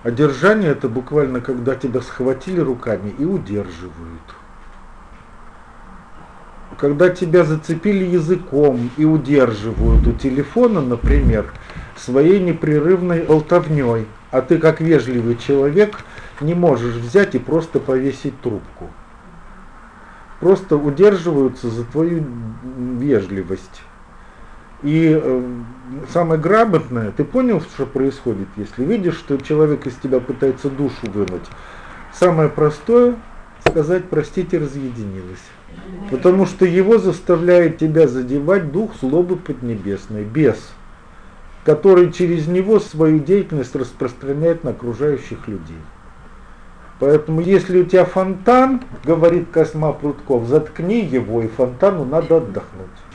Одержание — это буквально когда тебя схватили руками и удерживают. Когда тебя зацепили языком и удерживают у телефона, например, своей непрерывной болтовней, а ты как вежливый человек не можешь взять и просто повесить трубку. Просто удерживаются за твою вежливость. И самое грамотное, ты понял, что происходит, если видишь, что человек из тебя пытается душу вынуть? Самое простое — сказать: простите, разъединилась. Потому что его заставляет тебя задевать дух злобы поднебесной, бес, который через него свою деятельность распространяет на окружающих людей. Поэтому если у тебя фонтан, говорит Косьма Прутков, заткни его, и фонтану надо отдохнуть.